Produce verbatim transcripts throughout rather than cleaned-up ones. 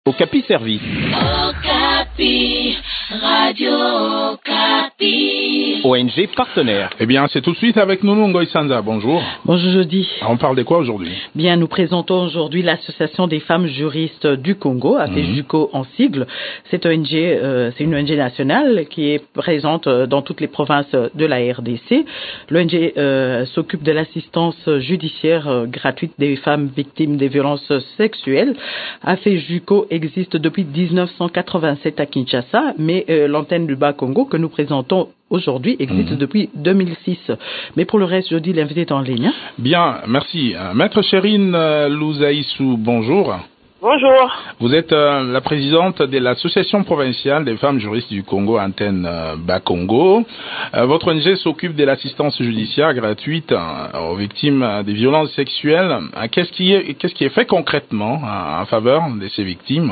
Okapi Service. Okapi, Radio Okapi. O N G partenaire. Eh bien, c'est tout de suite avec nous, Ngoï Sanza. Bonjour. Bonjour, Jody. On parle de quoi aujourd'hui? Bien, nous présentons aujourd'hui l'Association des femmes juristes du Congo, appelée mmh. JUCO en sigle. C'est O N G, euh, c'est une O N G nationale qui est présente dans toutes les provinces de la R D C. L'O N G euh, s'occupe de l'assistance judiciaire euh, gratuite des femmes victimes des violences sexuelles. A F E JUCO existe depuis dix-neuf cent quatre-vingt-sept à Kinshasa, mais euh, l'antenne du Bas-Congo que nous présentons aujourd'hui existe mmh. depuis deux mille six. Mais pour le reste, je dis l'invité est en ligne. Bien, merci. Maître Chérine euh, Louzaïsou, bonjour. Bonjour. Vous êtes euh, la présidente de l'Association provinciale des femmes juristes du Congo, antenne euh, Bas-Congo. Euh, votre O N G s'occupe de l'assistance judiciaire gratuite euh, aux victimes euh, des violences sexuelles. Euh, qu'est-ce qui est, qu'est-ce qui est fait concrètement euh, en faveur de ces victimes?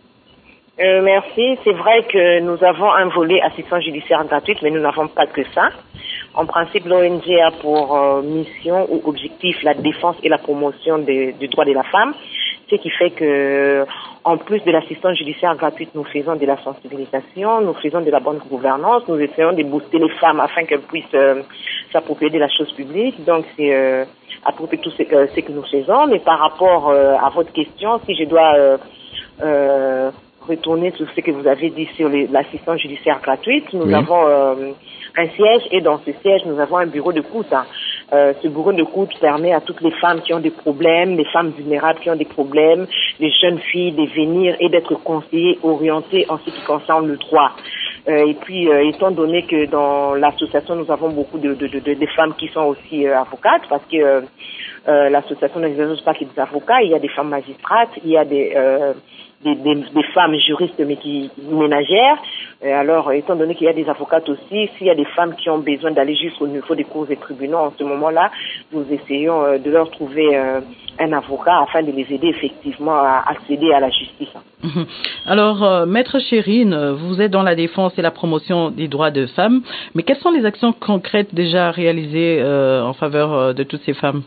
Euh, merci. C'est vrai que nous avons un volet assistance judiciaire gratuite, mais nous n'avons pas que ça. En principe, l'O N G a pour euh, mission ou objectif la défense et la promotion des, du droit de la femme, ce qui fait que, en plus de l'assistance judiciaire gratuite, nous faisons de la sensibilisation, nous faisons de la bonne gouvernance, nous essayons de booster les femmes afin qu'elles puissent euh, s'approprier de la chose publique. Donc, c'est euh, à propos de tout ce, euh, ce que nous faisons. Mais par rapport euh, à votre question, si je dois euh, euh, retourner sur ce que vous avez dit sur les, l'assistance judiciaire gratuite, nous oui. avons euh, un siège et dans ce siège, nous avons un bureau de d'écoute. Hein. Euh, ce bureau de d'écoute permet à toutes les femmes qui ont des problèmes, les femmes vulnérables qui ont des problèmes, les jeunes filles de venir et d'être conseillées, orientées en ce qui concerne le droit. Euh, et puis, euh, étant donné que dans l'association, nous avons beaucoup de, de, de, de femmes qui sont aussi euh, avocates, parce que euh, euh, l'association n'exerce pas que des avocats, il y a des femmes magistrates, il y a des... Euh, Des, des, des femmes juristes mais qui ménagères. Et alors, étant donné qu'il y a des avocates aussi, s'il y a des femmes qui ont besoin d'aller jusqu'au niveau des cours et tribunaux, en ce moment-là, nous essayons euh, de leur trouver euh, un avocat afin de les aider effectivement à accéder à la justice. Mmh. Alors, euh, Maître Chérine, vous êtes dans la défense et la promotion des droits de femmes, mais quelles sont les actions concrètes déjà réalisées euh, en faveur euh, de toutes ces femmes?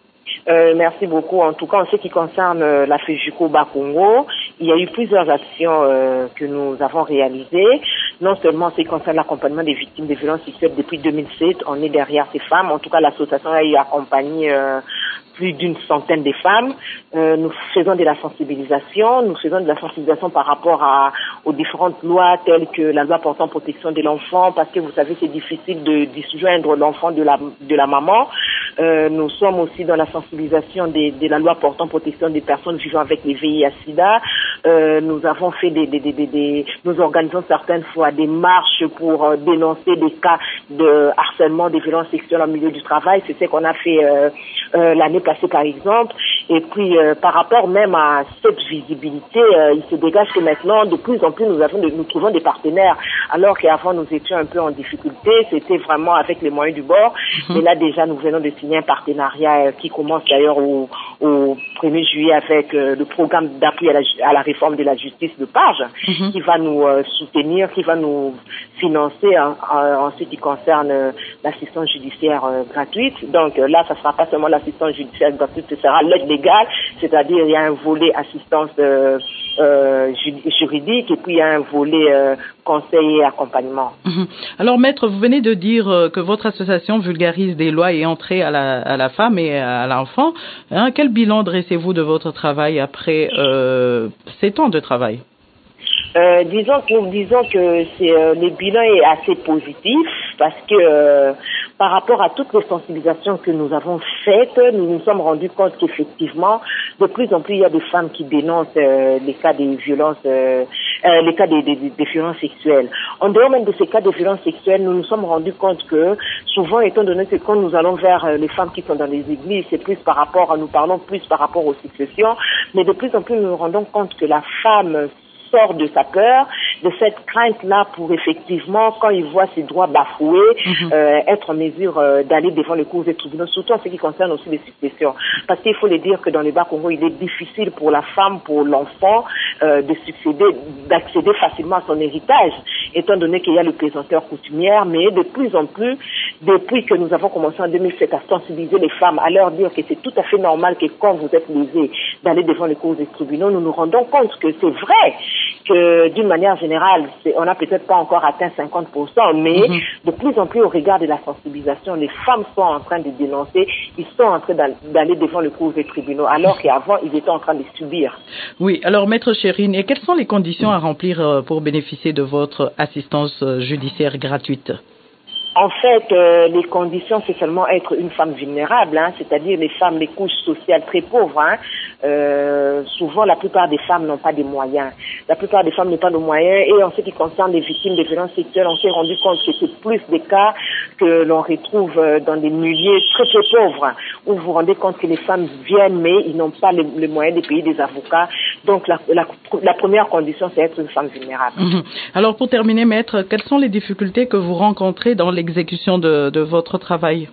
Euh, merci beaucoup. En tout cas, en ce qui concerne euh, la F E JUCO Bas-Congo, il y a eu plusieurs actions euh, que nous avons réalisées. Non seulement en ce qui concerne l'accompagnement des victimes de violences sexuelles depuis deux mille sept, on est derrière ces femmes. En tout cas, l'association a eu accompagné euh, plus d'une centaine de femmes. Euh, nous faisons de la sensibilisation. Nous faisons de la sensibilisation par rapport à, aux différentes lois telles que la loi portant protection de l'enfant, parce que vous savez, c'est difficile de disjoindre l'enfant de la, de la maman. Euh, nous sommes aussi dans la sensibilisation de, de la loi portant protection des personnes vivant avec les V I H sida. Euh, nous avons fait des, des, des, des, des, nous organisons certaines fois des marches pour euh, dénoncer des cas de harcèlement, des violences sexuelles en milieu du travail. C'est ce qu'on a fait euh, euh, l'année passée, par exemple. Et puis, euh, par rapport même à cette visibilité, euh, il se dégage que maintenant, de plus en plus, nous avons, de, nous trouvons des partenaires. Alors qu'avant, nous étions un peu en difficulté. C'était vraiment avec les moyens du bord. Mm-hmm. Et là, déjà, nous venons de signer un partenariat euh, qui commence d'ailleurs au, au premier juillet avec euh, le programme d'appui à la, à la réforme de la justice de Page, mm-hmm. qui va nous euh, soutenir, qui va nous financer en, en, en ce qui concerne euh, l'assistance judiciaire euh, gratuite. Donc euh, là, ça ne sera pas seulement l'assistance judiciaire gratuite, ce sera l'aide légale, c'est-à-dire il y a un volet assistance euh, euh, juridique et puis il y a un volet euh, conseil et accompagnement. Mm-hmm. Alors Maître, vous venez de dire euh, que votre association vulgarise des lois et entrée à la, à la femme et à l'enfant. Hein, quel bilan dressez-vous de votre travail après euh, sept ans de travail? Euh, disons que nous disons que c'est euh, le bilan est assez positif parce que euh, par rapport à toutes les sensibilisations que nous avons faites, nous nous sommes rendus compte qu'effectivement, de plus en plus, il y a des femmes qui dénoncent euh, les cas de violences, euh, euh, les cas des de, de, de violences sexuelles. En dehors même de ces cas de violences sexuelles, nous nous sommes rendus compte que souvent, étant donné que quand nous allons vers euh, les femmes qui sont dans les églises, c'est plus par rapport à, nous parlons plus par rapport aux successions, mais de plus en plus, nous nous rendons compte que la femme sort de sa peur, de cette crainte-là pour effectivement, quand il voit ses droits bafoués, mm-hmm. euh, être en mesure euh, d'aller devant les cours des tribunaux, surtout en ce qui concerne aussi les successions. Parce qu'il faut le dire que dans les Bas-Congo, il est difficile pour la femme, pour l'enfant, euh, de succéder, d'accéder facilement à son héritage, étant donné qu'il y a le présenteur coutumière, mais de plus en plus, depuis que nous avons commencé en deux mille sept à sensibiliser les femmes, à leur dire que c'est tout à fait normal que quand vous êtes lésées d'aller devant les cours des tribunaux, nous nous rendons compte que c'est vrai que d'une manière générale, on n'a peut-être pas encore atteint cinquante pour cent, mais mm-hmm. de plus en plus au regard de la sensibilisation, les femmes sont en train de dénoncer, ils sont en train d'aller devant le cours des tribunaux, alors qu'avant, ils étaient en train de subir. Oui, alors Maître Chérine, et quelles sont les conditions à remplir pour bénéficier de votre assistance judiciaire gratuite? En fait, euh, les conditions, c'est seulement être une femme vulnérable, hein, c'est-à-dire les femmes, les couches sociales très pauvres. Hein. Euh, souvent, la plupart des femmes n'ont pas de moyens. La plupart des femmes n'ont pas de moyens. Et en ce qui concerne les victimes de violences sexuelles, on s'est rendu compte que c'est plus des cas que l'on retrouve dans des milieux très très pauvres, où vous vous rendez compte que les femmes viennent, mais ils n'ont pas les, les moyens de payer des avocats. Donc, la, la, la première condition, c'est être une femme vulnérable. Mmh. Alors, pour terminer, Maître, quelles sont les difficultés que vous rencontrez dans l'exécution de, de votre travail?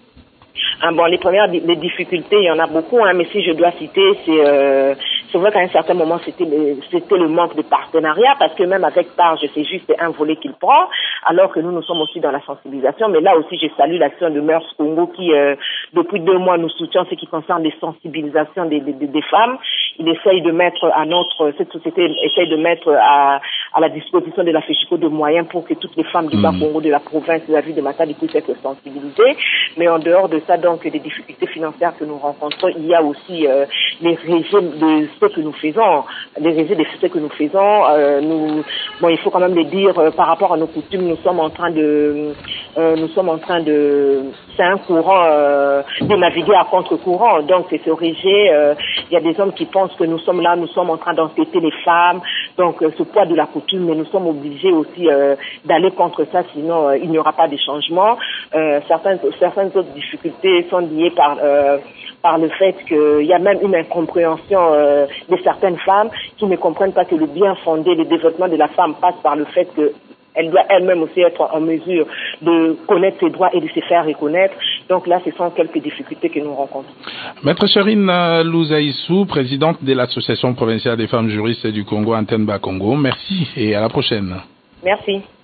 Ah bon, les premières les difficultés, il y en a beaucoup, hein, mais si je dois citer, c'est euh, c'est vrai qu'à un certain moment, c'était le, c'était le manque de partenariat, parce que même avec P A R, je sais juste un volet qu'il prend, alors que nous, nous sommes aussi dans la sensibilisation. Mais là aussi, je salue l'action de Mœurs Congo qui, euh, depuis deux mois, nous soutient ce qui concerne les sensibilisations des, des, des femmes. Il essaye de mettre à notre, cette société essaye de mettre à, à la disposition de la FEJUCO de moyens pour que toutes les femmes du Bas Congo, de la province, de la ville de Matadi puissent être sensibilisées. Mais en dehors de ça, donc, des difficultés financières que nous rencontrons, il y a aussi euh, les régimes de ce que nous faisons, les régimes de ce que nous faisons. Euh, nous, bon, il faut quand même le dire, euh, par rapport à nos coutumes, nous sommes en train de, euh, nous sommes en train de, c'est un courant euh, de naviguer à contre-courant. Donc, c'est ce régime. Euh, il y a des hommes qui pensent que nous sommes là, nous sommes en train d'entêter les femmes. Donc, euh, ce poids de la coutume, mais nous sommes obligés aussi euh, d'aller contre ça, sinon euh, il n'y aura pas de changement. Euh, certaines, certaines autres difficultés sont liées par euh, par le fait qu'il y a même une incompréhension euh, de certaines femmes qui ne comprennent pas que le bien fondé, le développement de la femme passe par le fait que elle doit elle-même aussi être en mesure de connaître ses droits et de se faire reconnaître. Donc là, ce sont quelques difficultés que nous rencontrons. Maître Chérine Louzaïsou, présidente de l'Association provinciale des femmes juristes du Congo, Antenne Bas Congo, merci et à la prochaine. Merci.